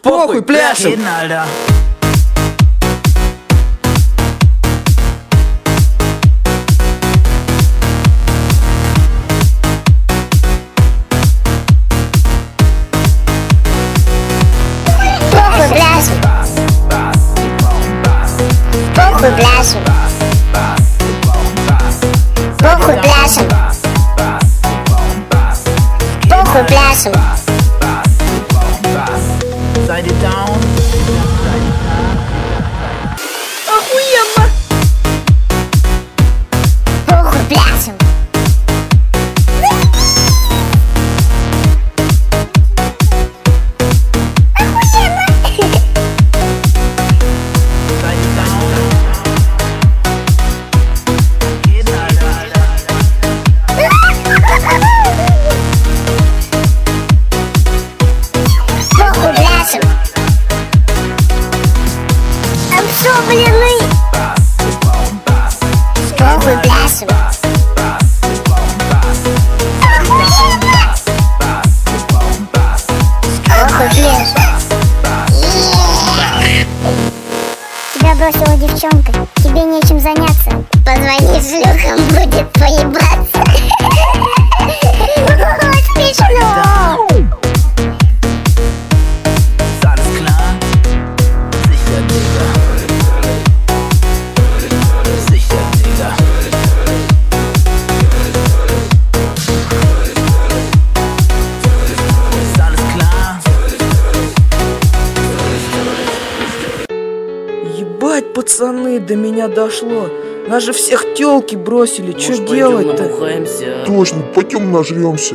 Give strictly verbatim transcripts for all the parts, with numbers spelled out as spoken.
Похуй, пляшем! Похуй, пляшем! Похуй, пляшем! Похуй, пляшем! Похуй, пляшем! Охуенно! Похуй, пляшем! Похуй, пляшем! Обсобленный! Похуй, пляшем! Похуй, пляшем! Тебя бросила девчонка, тебе нечем заняться. Позвони шлюхам, будет поебаться. Смешно! Ебать, пацаны, до меня дошло. Нас же всех тёлки бросили, чё делать-то? Точно, пойдем нажремся.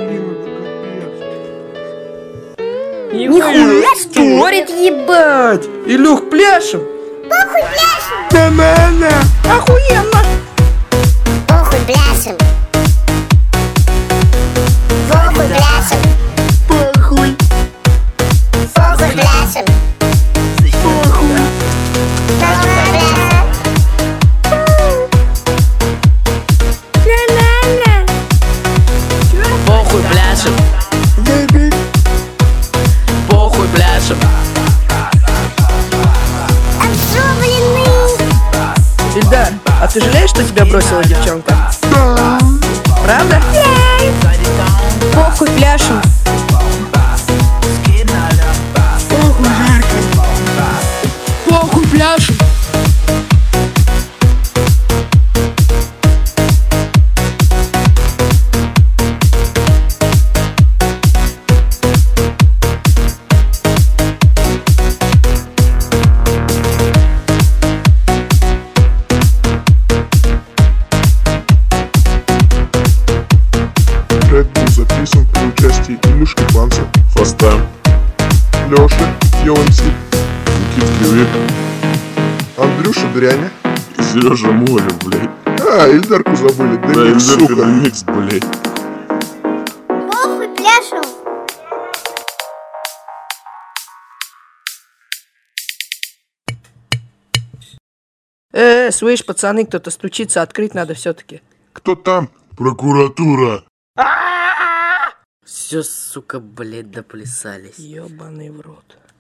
Нихуя спорит, ебать! Илюх, пляшем! Похуй, пляшем! Нормально! Охуенно! Похуй, пляшем! Похуй, пляшем! Похуй! Похуй, пляшем! Похуй! Похуй, пляшем! Похуй, пляшем! Обсобленный! Ильдар, а ты жалеешь, что тебя бросила девчонка? Да. Правда? Похуй, пляшем! Похуй, жарко! Похуй, пляшем! Трек был записан при участии Илюшки Банца, Фастайм, Лёши, Йонси, Никит Кирик, Андрюша Дряня и Сережа Море, блядь. А, Ильдарку забыли, да, да Ильдарка, сука. Микс, блядь. Похуй, пляшем! Э, э, слышь, пацаны, кто-то стучится, открыть надо все-таки. Кто там? Прокуратура. Все, сука, блядь, доплясались. Ёбаный в рот.